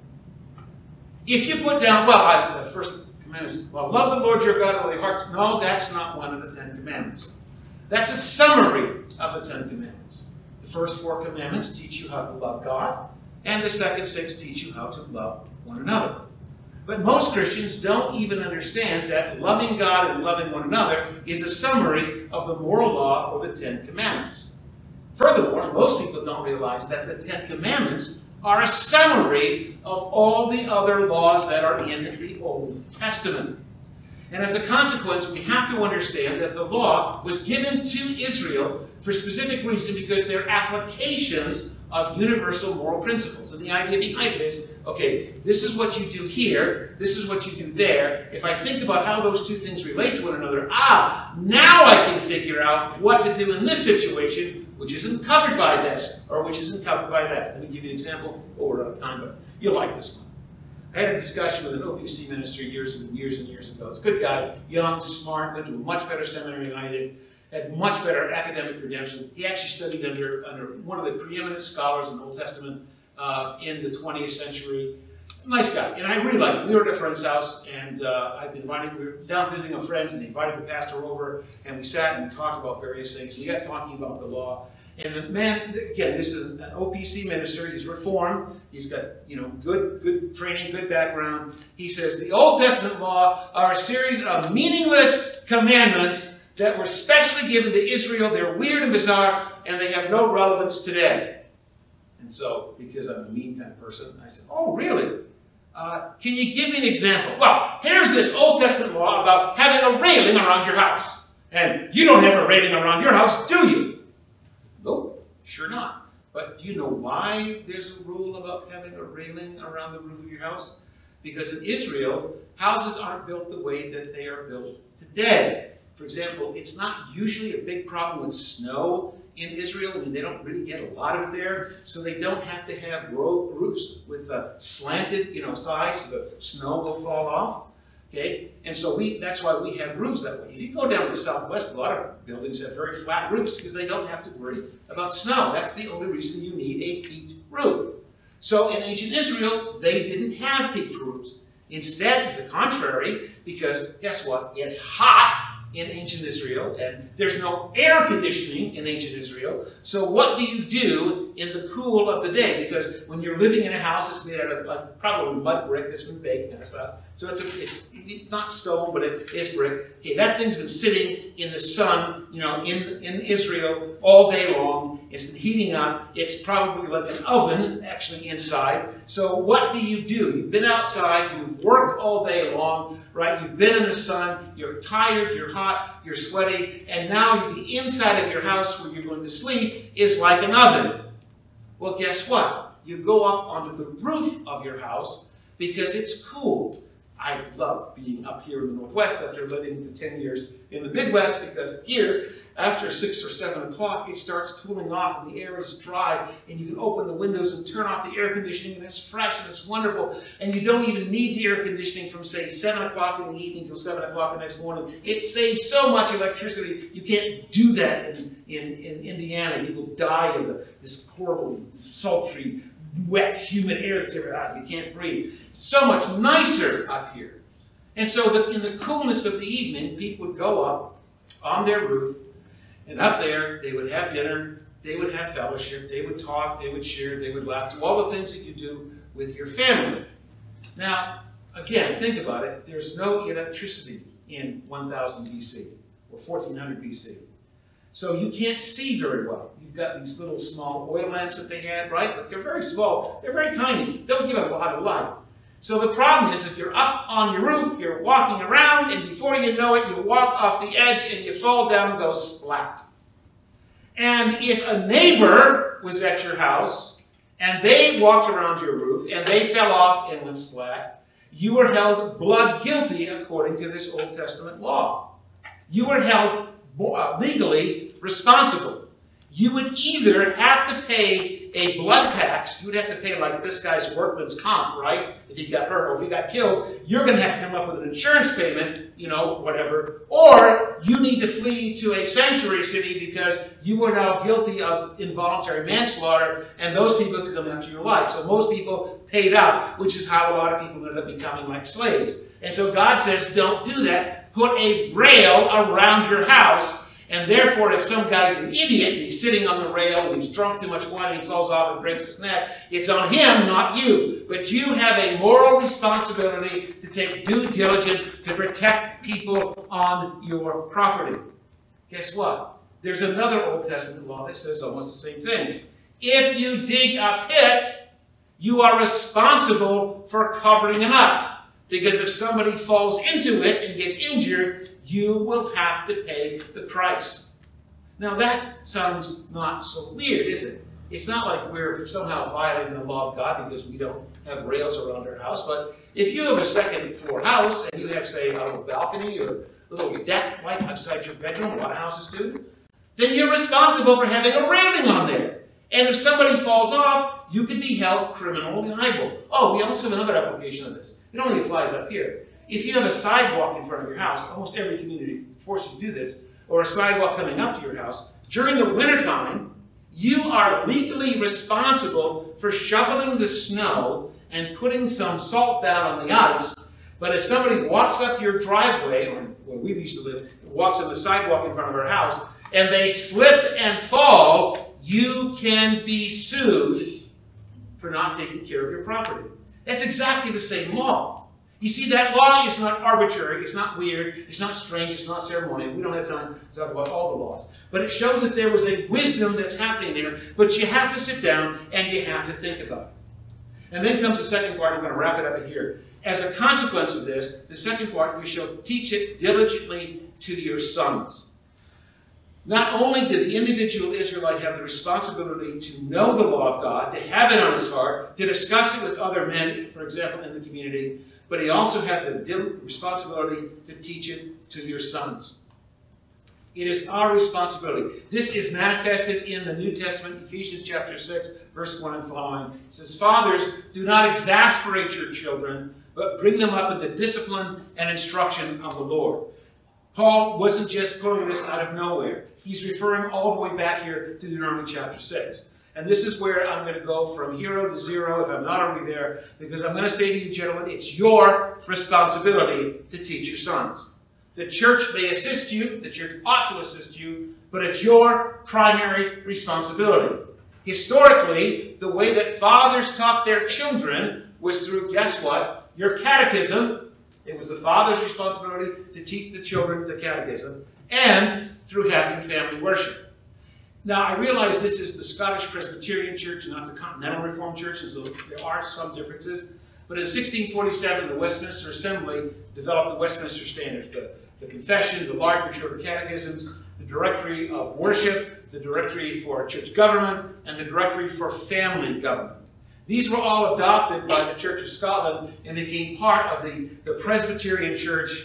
If you put down, well, I, the first commandment is, well, love the Lord your God with all your heart. No, that's not one of the Ten Commandments. That's a summary of the Ten Commandments. The first four commandments teach you how to love God, and the second six teach you how to love one another. But most Christians don't even understand that loving God and loving one another is a summary of the moral law or the Ten Commandments. Furthermore, most people don't realize that the Ten Commandments are a summary of all the other laws that are in the Old Testament. And as a consequence, we have to understand that the law was given to Israel for a specific reason, because they're applications of universal moral principles. And the idea behind it is, okay, this is what you do here, this is what you do there. If I think about how those two things relate to one another, ah, now I can figure out what to do in this situation, which isn't covered by this, or which isn't covered by that. Let me give you an example. Oh, we're out of time, but you'll like this one. I had a discussion with an O P C minister years and years and years ago. He's a good guy, young, smart, went to a much better seminary than I did, had much better academic credentials. He actually studied under, under one of the preeminent scholars in the Old Testament uh, in the twentieth century. Nice guy, and I really liked him. We were at a friend's house, and uh, I'd been invited, we were down visiting a friend, and they invited the pastor over, and we sat and we talked about various things. We got talking about the law. And the man, again, this is an O P C minister. He's reformed. He's got, you know, good, good training, good background. He says the Old Testament law are a series of meaningless commandments that were specially given to Israel. They're weird and bizarre, and they have no relevance today. And so, because I'm a mean kind of person, I said, "Oh, really? Uh, can you give me an example?" Well, here's this Old Testament law about having a railing around your house, and you don't have a railing around your house, do you? Nope, sure not. But do you know why there's a rule about having a railing around the roof of your house? Because in Israel, houses aren't built the way that they are built today. For example, it's not usually a big problem with snow in Israel. I mean, they don't really get a lot of it there, so they don't have to have roofs with a slanted, you know, sides so the snow will fall off. Okay, and so we that's why we have roofs that way. If you go down to the southwest, a lot of buildings have very flat roofs because they don't have to worry about snow. That's the only reason you need a peaked roof. So in ancient Israel, they didn't have peaked roofs. Instead, the contrary, because guess what? It's hot in ancient Israel, and there's no air conditioning in ancient Israel. So what do you do in the cool of the day? Because when you're living in a house that's made out of like, probably mud brick that's been baked and stuff, so it's a, it's it's not stone, but it is brick. Okay, that thing's been sitting in the sun, you know, in in Israel all day long. It's been heating up. It's probably like an oven actually inside. So what do you do? You've been outside. You've worked all day long, right? You've been in the sun. You're tired. You're hot. You're sweaty. And now the inside of your house where you're going to sleep is like an oven. Well, guess what? You go up onto the roof of your house because it's cool. I love being up here in the Northwest after living for ten years in the Midwest, because here, after six or seven o'clock, it starts cooling off and the air is dry, and you can open the windows and turn off the air conditioning, and it's fresh and it's wonderful, and you don't even need the air conditioning from, say, seven o'clock in the evening till seven o'clock the next morning. It saves so much electricity. You can't do that in, in, in Indiana. You will die of the, this horrible, sultry, wet, humid air that's ever out. You can't breathe. So much nicer up here. And so the, in the coolness of the evening, people would go up on their roof, and up there they would have dinner, they would have fellowship, they would talk, they would share, they would laugh, do all the things that you do with your family. Now, again, think about it. There's no electricity in one thousand B C or fourteen hundred B C. So you can't see very well. You've got these little small oil lamps that they had, right? But they're very small. They're very tiny. They don't give a lot of light. So the problem is, if you're up on your roof, you're walking around, and before you know it, you walk off the edge and you fall down and go splat. And if a neighbor was at your house and they walked around your roof and they fell off and went splat, you were held blood guilty according to this Old Testament law. You were held legally responsible. you would either have to pay a blood tax, you would have to pay like this guy's workman's comp, right? If he got hurt or if he got killed, you're going to have to come up with an insurance payment, you know, whatever. Or you need to flee to a sanctuary city because you were now guilty of involuntary manslaughter, and those people could come after your life. So most people paid out, which is how a lot of people ended up becoming like slaves. And so God says, don't do that. Put a rail around your house. And therefore, if some guy's an idiot and he's sitting on the rail and he's drunk too much wine and he falls off and breaks his neck, it's on him, not you. But you have a moral responsibility to take due diligence to protect people on your property. Guess what? There's another Old Testament law that says almost the same thing. If you dig a pit, you are responsible for covering it up. Because if somebody falls into it and gets injured, you will have to pay the price. Now that sounds not so weird, is it? It's not like we're somehow violating the law of God because we don't have rails around our house. But if you have a second floor house and you have, say, a little balcony or a little deck right outside your bedroom, a lot of houses do, then you're responsible for having a railing on there. And if somebody falls off, you can be held criminally liable. Oh, we also have another application of this. It only applies up here. If you have a sidewalk in front of your house, almost every community forces you to do this, or a sidewalk coming up to your house, during the wintertime, you are legally responsible for shoveling the snow and putting some salt down on the ice. But if somebody walks up your driveway, or where we used to live, walks on the sidewalk in front of our house, and they slip and fall, you can be sued for not taking care of your property. That's exactly the same law. You see, that law is not arbitrary, it's not weird, it's not strange, it's not ceremonial. We don't have time to talk about all the laws. But it shows that there was a wisdom that's happening there, but you have to sit down and you have to think about it. And then comes the second part. I'm going to wrap it up here. As a consequence of this, the second part, you shall teach it diligently to your sons. Not only did the individual Israelite have the responsibility to know the law of God, to have it on his heart, to discuss it with other men, for example, in the community, but he also had the responsibility to teach it to your sons. It is our responsibility. This is manifested in the New Testament, Ephesians chapter six, verse one and following. It says, "Fathers, do not exasperate your children, but bring them up in the discipline and instruction of the Lord." Paul wasn't just pulling this out of nowhere. He's referring all the way back here to Deuteronomy chapter six. And this is where I'm going to go from hero to zero if I'm not already there, because I'm going to say to you, gentlemen, it's your responsibility to teach your sons. The church may assist you, the church ought to assist you, but it's your primary responsibility. Historically, the way that fathers taught their children was through, guess what? Your catechism. It was the father's responsibility to teach the children the catechism, and through having family worship. Now, I realize this is the Scottish Presbyterian Church, not the Continental Reformed Church, and so there are some differences. But in sixteen forty-seven, the Westminster Assembly developed the Westminster Standards, the, the Confession, the larger and shorter catechisms, the Directory of Worship, the Directory for Church Government, and the Directory for Family Government. These were all adopted by the Church of Scotland and became part of the, the Presbyterian Church,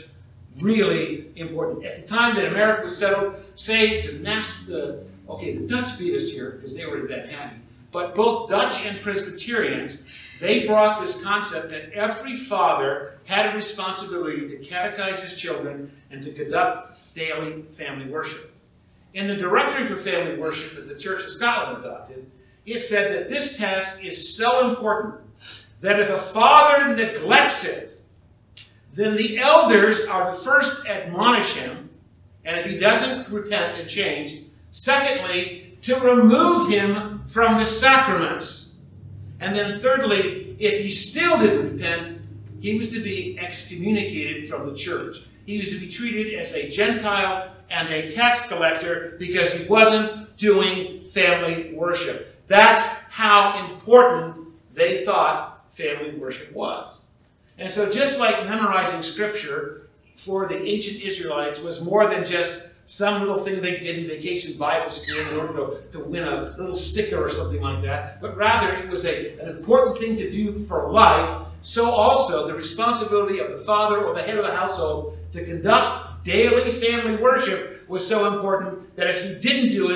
really important. At the time that America was settled, say, the, Mass, the okay, the Dutch beat us here because they were that happy, but both Dutch and Presbyterians, they brought this concept that every father had a responsibility to catechize his children and to conduct daily family worship. In the Directory for Family Worship that the Church of Scotland adopted, it said that this task is so important that if a father neglects it, then the elders are the first to admonish him, and if he doesn't repent and change, secondly, to remove him from the sacraments. And then thirdly, if he still didn't repent, he was to be excommunicated from the church. He was to be treated as a Gentile and a tax collector because he wasn't doing family worship. That's how important they thought family worship was. And so just like memorizing scripture for the ancient Israelites was more than just some little thing they did in vacation Bible school in order to, to win a little sticker or something like that, but rather it was a, an important thing to do for life, so also the responsibility of the father or the head of the household to conduct daily family worship was so important that if you didn't do it,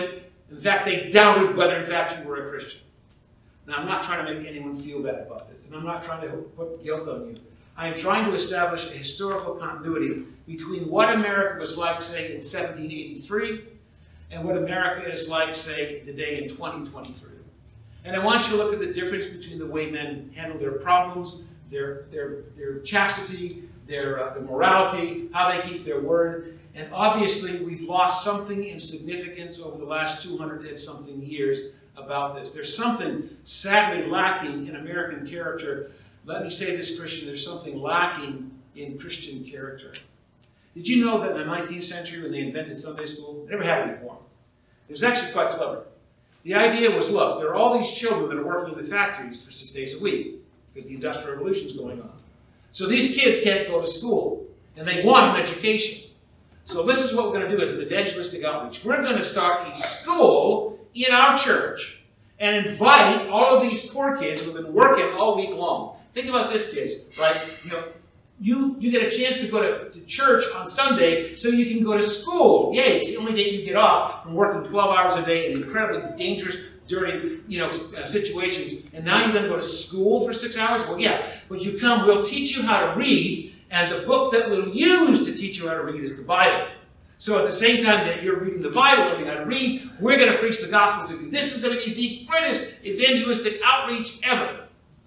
In fact, they doubted whether, in fact, you were a Christian. Now, I'm not trying to make anyone feel bad about this, and I'm not trying to put guilt on you. I am trying to establish a historical continuity between what America was like, say, in seventeen eighty-three, and what America is like, say, today in twenty twenty-three. And I want you to look at the difference between the way men handle their problems, their, their, their chastity, their, uh, their morality, how they keep their word. And obviously, we've lost something in significance over the last two hundred and something years about this. There's something sadly lacking in American character. Let me say this, Christian, there's something lacking in Christian character. Did you know that in the nineteenth century, when they invented Sunday school, it never happened before. It was actually quite clever. The idea was, look, there are all these children that are working in the factories for six days a week because the Industrial Revolution is going on. So these kids can't go to school, and they want an education. So this is what we're going to do as an evangelistic outreach. We're going to start a school in our church and invite all of these poor kids who have been working all week long. Think about this, kids, right? You know, you, you get a chance to go to, to church on Sunday so you can go to school. Yay, it's the only day you get off from working twelve hours a day in incredibly dangerous, dirty, you know, uh, situations. And now you're going to go to school for six hours? Well, yeah. When you come, we'll teach you how to read, and the book that we'll use to teach you how to read is the Bible. So at the same time that you're reading the Bible, learning how to read, we're going to preach the gospel to you. This is going to be the greatest evangelistic outreach ever.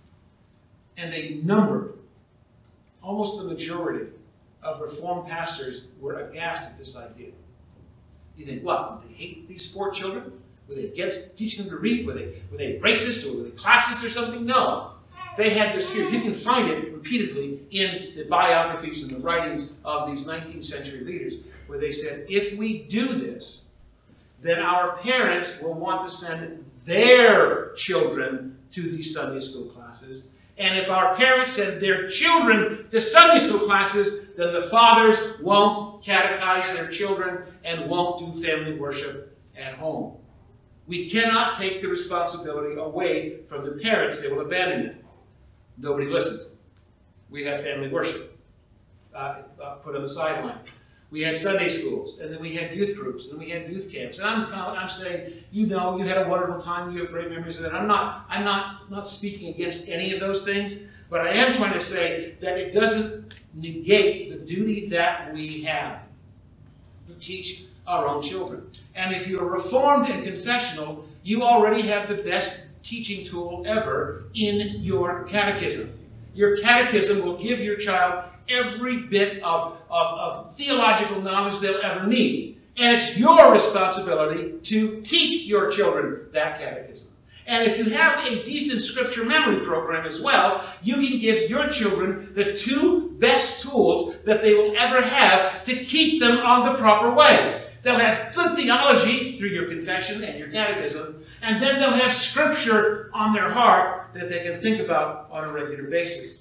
And they numbered almost the majority of Reformed pastors were aghast at this idea. You think, what, did they hate these poor children? Were they against teaching them to read? Were they, were they racist or were they classist or something? No. They had this fear. You can find it repeatedly in the biographies and the writings of these nineteenth century leaders, where they said, if we do this, then our parents will want to send their children to these Sunday school classes. And if our parents send their children to Sunday school classes, then the fathers won't catechize their children and won't do family worship at home. We cannot take the responsibility away from the parents. They will abandon it. Nobody listened. We had family worship uh, uh, put on the sideline. We had Sunday schools, and then we had youth groups, and then we had youth camps. And I'm, I'm saying, you know, you had a wonderful time, you have great memories of that. I'm not, I'm not, not speaking against any of those things, but I am trying to say that it doesn't negate the duty that we have to teach our own children. And if you're Reformed and confessional, you already have the best teaching tool ever in your catechism. Your catechism will give your child every bit of, of, of theological knowledge they'll ever need. And it's your responsibility to teach your children that catechism. And if you have a decent scripture memory program as well, you can give your children the two best tools that they will ever have to keep them on the proper way. They'll have good theology through your confession and your catechism, and then they'll have scripture on their heart that they can think about on a regular basis.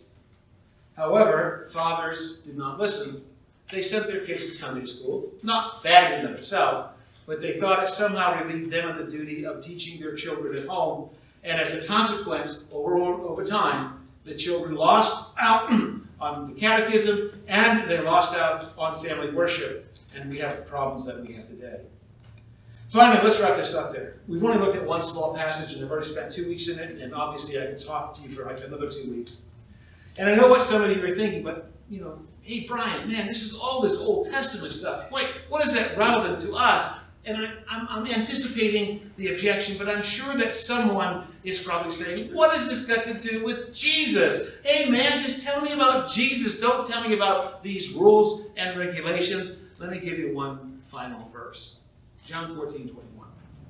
However, fathers did not listen. They sent their kids to Sunday school, not bad in themselves, but they thought it somehow relieved them of the duty of teaching their children at home. And as a consequence, over, over time, the children lost out on the catechism and they lost out on family worship. And we have the problems that we have today. Finally, let's wrap this up there. We've only looked at one small passage and I've already spent two weeks in it, and obviously I can talk to you for like another two weeks. And I know what some of you are thinking, but, you know, hey, Brian, man, this is all this Old Testament stuff. Wait, what is that relevant to us? And I, I'm, I'm anticipating the objection, but I'm sure that someone is probably saying, what has this got to do with Jesus? Hey, man, just tell me about Jesus. Don't tell me about these rules and regulations. Let me give you one final verse. John fourteen twenty-one.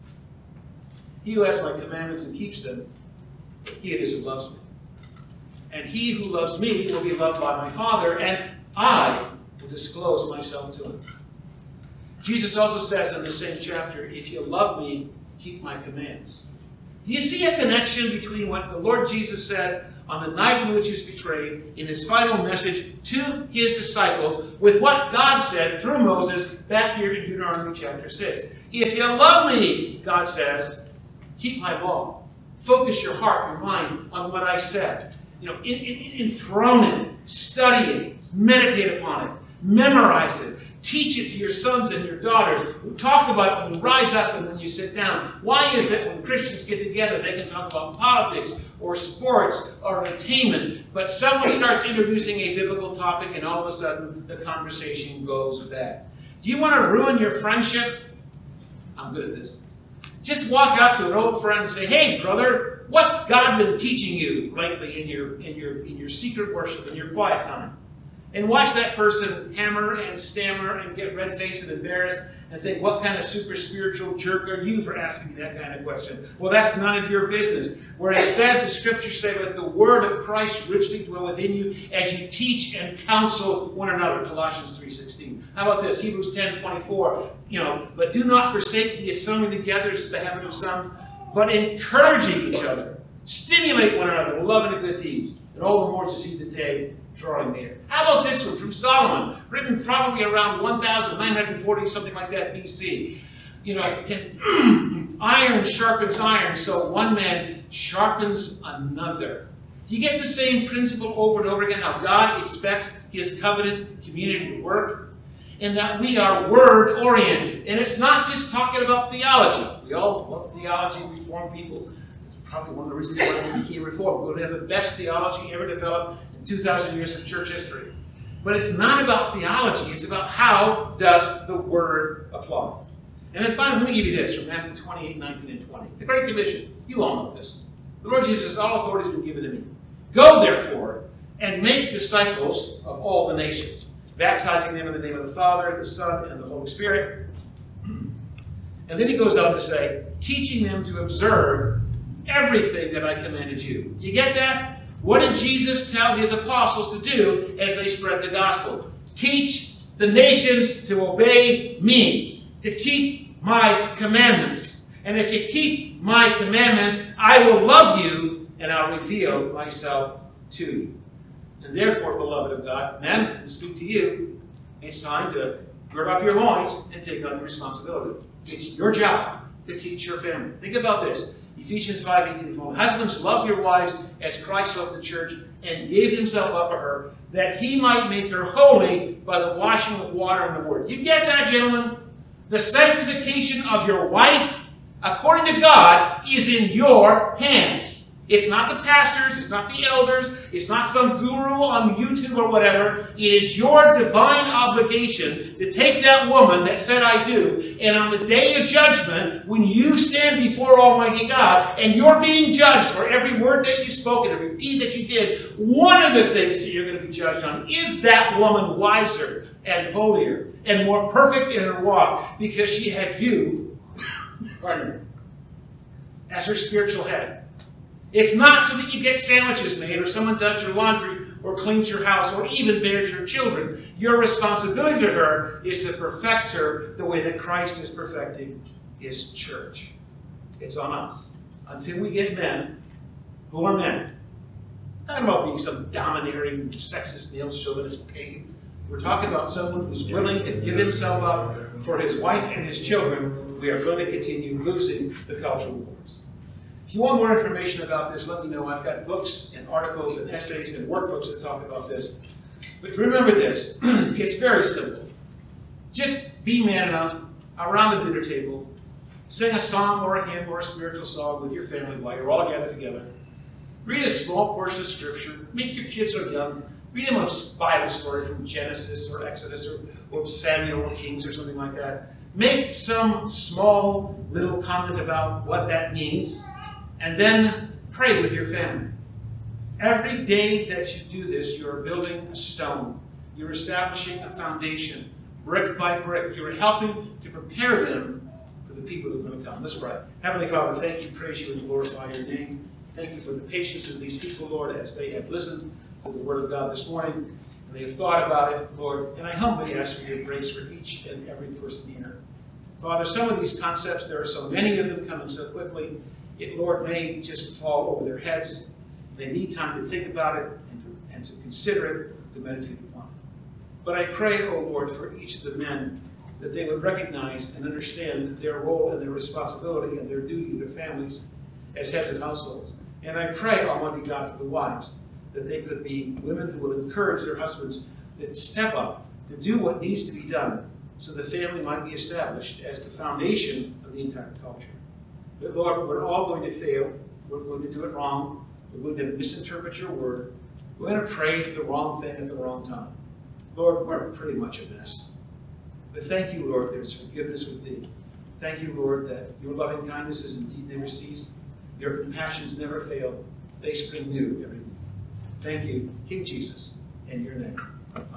He who has my commandments and keeps them, he it is who loves me. And he who loves me will be loved by my Father, and I will disclose myself to him. Jesus also says in the same chapter, if you love me, keep my commands. Do you see a connection between what the Lord Jesus said on the night in which he was betrayed in his final message to his disciples with what God said through Moses back here in Deuteronomy chapter six? If you love me, God says, keep my law. Focus your heart, your mind on what I said. You know, enthrone it, study it, meditate upon it, memorize it. Teach it to your sons and your daughters. Talk about it when you rise up and when you sit down. Why is it when Christians get together, they can talk about politics or sports or entertainment, but someone starts introducing a biblical topic and all of a sudden the conversation goes bad? Do you want to ruin your friendship? I'm good at this. Just walk out to an old friend and say, hey, brother, what's God been teaching you lately in your, in your, in your secret worship, in your quiet time? And watch that person hammer and stammer and get red-faced and embarrassed and think, what kind of super spiritual jerk are you for asking me that kind of question? Well, that's none of your business. Where instead the scriptures say, let the word of Christ richly dwell within you as you teach and counsel one another. Colossians three sixteen. How about this? Hebrews ten twenty-four. You know, but do not forsake the assembling together as the habit of some, but encouraging each other. Stimulate one another with love and good deeds. And all the more to see the day drawing near. How about this one from Solomon, written probably around one thousand nine hundred forty, something like that, B C. You know, can, iron sharpens iron, so one man sharpens another. You get the same principle over and over again, how God expects his covenant community to work, and that we are word-oriented. And it's not just talking about theology. We all love theology, Reformed people. It's probably one of the reasons why we became Reformed. We would have the best theology ever developed in two thousand years of church history. But it's not about theology. It's about how does the word apply. And then finally, let me give you this from Matthew twenty-eight, nineteen, and twenty. The Great Commission. You all know this. The Lord Jesus says, all authority has been given to me. Go, therefore, and make disciples of all the nations, baptizing them in the name of the Father, the Son, and the Holy Spirit. And then he goes on to say, teaching them to observe everything that I commanded you. You get that? What did Jesus tell his apostles to do as they spread the gospel? Teach the nations to obey me, to keep my commandments. And if you keep my commandments, I will love you and I'll reveal myself to you. And therefore, beloved of God, men, I speak to you, it's time to gird up your loins and take on responsibility. It's your job to teach your family. Think about this. Ephesians five, eighteen and following. Husbands, love your wives as Christ loved the church and gave himself up for her, that he might make her holy by the washing with water and the word. You get that, gentlemen? The sanctification of your wife, according to God, is in your hands. It's not the pastors, it's not the elders, it's not some guru on YouTube or whatever. It is your divine obligation to take that woman that said I do, and on the day of judgment, when you stand before Almighty God, and you're being judged for every word that you spoke and every deed that you did, one of the things that you're going to be judged on is that woman wiser and holier and more perfect in her walk because she had you, pardon me, as her spiritual head. It's not so that you get sandwiches made or someone does your laundry or cleans your house or even bears your children. Your responsibility to her is to perfect her the way that Christ is perfecting his church. It's on us. Until we get men who are men. I'm not talking about being some domineering, sexist, neo-chauvinist pagan. We're talking about someone who's willing to give himself up for his wife and his children. We are going to continue losing the cultural wars. If you want more information about this, let me know. I've got books and articles and essays and workbooks that talk about this. But remember this, it's very simple. Just be man enough around the dinner table, sing a song or a hymn or a spiritual song with your family while you're all gathered together. Read a small portion of Scripture. Maybe if your kids are young, read them a Bible story from Genesis or Exodus or, or Samuel or Kings or something like that. Make some small little comment about what that means. And then pray with your family. Every day that you do this, you are building a stone. You're establishing a foundation, brick by brick. You're helping to prepare them for the people who are going to come. Let's pray. Heavenly Father, thank you, praise you, and glorify your name. Thank you for the patience of these people, Lord, as they have listened to the word of God this morning, and they have thought about it, Lord. And I humbly ask for your grace for each and every person here. Father, some of these concepts, there are so many of them coming so quickly, it, Lord, may just fall over their heads. They need time to think about it and to, and to consider it, to meditate upon it. But I pray, O Lord, for each of the men that they would recognize and understand their role and their responsibility and their duty to their families as heads of households. And I pray, Almighty God, for the wives, that they could be women who will encourage their husbands to step up to do what needs to be done so the family might be established as the foundation of the entire culture. But Lord, we're all going to fail. We're going to do it wrong. We're going to misinterpret your word. We're going to pray for the wrong thing at the wrong time. Lord, we're pretty much a mess. But thank you, Lord, there's forgiveness with thee. Thank you, Lord, that your loving kindnesses indeed never cease. Your compassions never fail. They spring new every morning. Thank you, King Jesus, in your name.